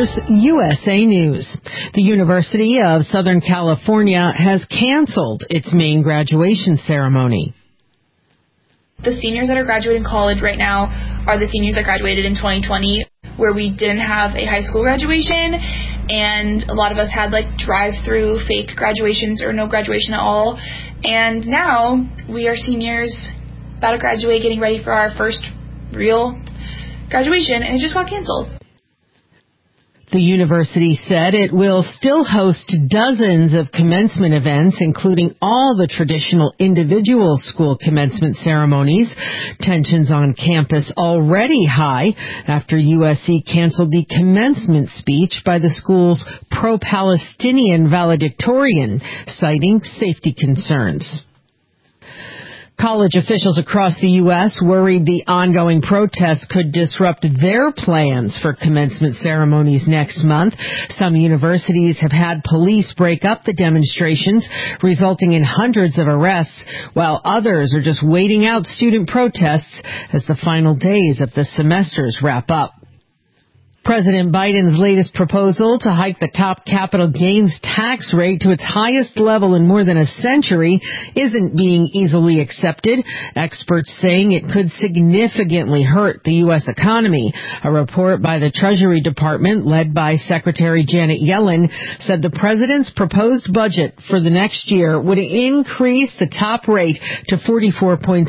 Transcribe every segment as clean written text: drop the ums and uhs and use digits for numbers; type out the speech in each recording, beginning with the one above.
News, USA News. The University of Southern California has canceled its main graduation ceremony. The seniors that are graduating college right now are the seniors that graduated in 2020, where we didn't have a high school graduation, and a lot of us had drive-through fake graduations or no graduation at all. And now we are seniors about to graduate, getting ready for our first real graduation, and it just got canceled. The university said it will still host dozens of commencement events, including all the traditional individual school commencement ceremonies. Tensions on campus already high after USC canceled the commencement speech by the school's pro-Palestinian valedictorian, citing safety concerns. College officials across the U.S. worried the ongoing protests could disrupt their plans for commencement ceremonies next month. Some universities have had police break up the demonstrations, resulting in hundreds of arrests, while others are just waiting out student protests as the final days of the semesters wrap up. President Biden's latest proposal to hike the top capital gains tax rate to its highest level in more than a century isn't being easily accepted. Experts saying it could significantly hurt the U.S. economy. A report by the Treasury Department, led by Secretary Janet Yellen, said the president's proposed budget for the next year would increase the top rate to 44.6%.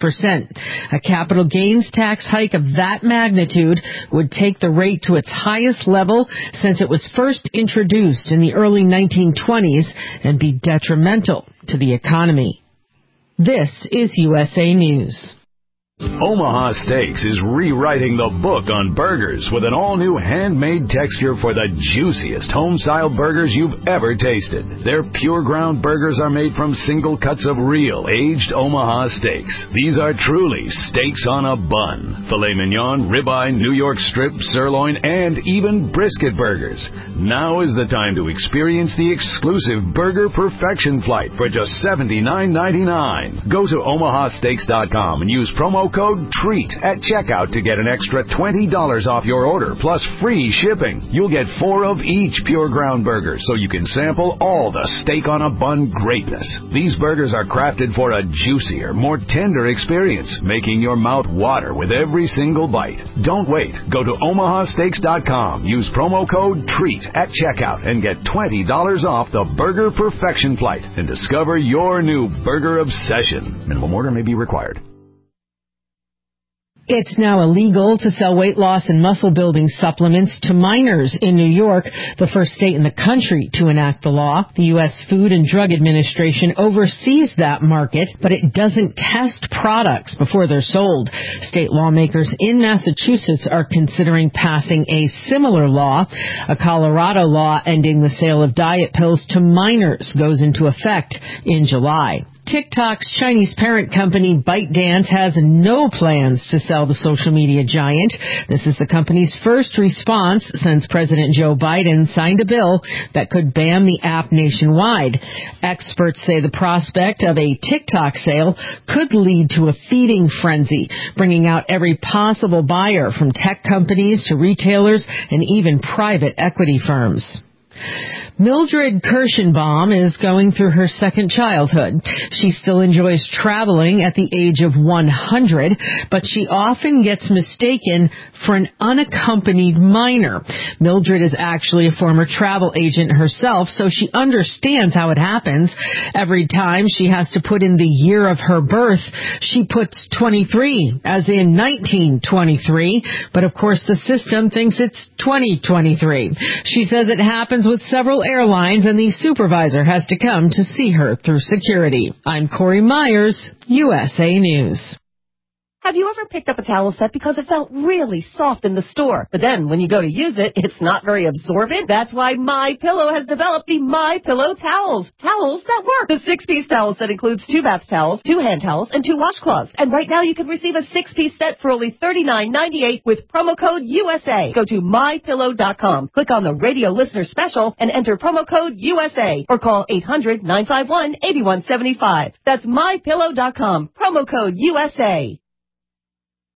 A capital gains tax hike of that magnitude would take the rate to its highest level since it was first introduced in the early 1920s and be detrimental to the economy. This is USA News. Omaha Steaks is rewriting the book on burgers with an all-new handmade texture for the juiciest home-style burgers you've ever tasted. Their pure ground burgers are made from single cuts of real, aged Omaha steaks. These are truly steaks on a bun. Filet mignon, ribeye, New York strip, sirloin, and even brisket burgers. Now is the time to experience the exclusive Burger Perfection Flight for just $79.99. Go to omahasteaks.com and use promo code TREAT at checkout to get an extra $20 off your order, plus free shipping. You'll get 4 of each pure ground burger, so you can sample all the steak on a bun greatness. These burgers are crafted for a juicier, more tender experience, making your mouth water with every single bite. Don't wait. Go to omahasteaks.com, use promo code TREAT at checkout, and get $20 off the Burger Perfection Flight and discover your new burger obsession. Minimum order may be required. It's now illegal to sell weight loss and muscle-building supplements to minors in New York, the first state in the country to enact the law. The U.S. Food and Drug Administration oversees that market, but it doesn't test products before they're sold. State lawmakers in Massachusetts are considering passing a similar law. A Colorado law ending the sale of diet pills to minors goes into effect in July. TikTok's Chinese parent company ByteDance has no plans to sell the social media giant. This is the company's first response since President Joe Biden signed a bill that could ban the app nationwide. Experts say the prospect of a TikTok sale could lead to a feeding frenzy, bringing out every possible buyer from tech companies to retailers and even private equity firms. Mildred Kirschenbaum is going through her second childhood. She still enjoys traveling at the age of 100, but she often gets mistaken for an unaccompanied minor. Mildred is actually a former travel agent herself, so she understands how it happens. Every time she has to put in the year of her birth, she puts 23, as in 1923, but of course the system thinks it's 2023. She says it happens with several airlines, and the supervisor has to come to see her through security. I'm Corey Myers, USA News. Have you ever picked up a towel set because it felt really soft in the store, but then when you go to use it, it's not very absorbent? That's why MyPillow has developed the MyPillow towels. Towels that work. The 6-piece towel set includes 2 bath towels, 2 hand towels, and 2 washcloths. And right now you can receive a 6-piece set for only $39.98 with promo code USA. Go to MyPillow.com, click on the radio listener special, and enter promo code USA, or call 800-951-8175. That's MyPillow.com, promo code USA.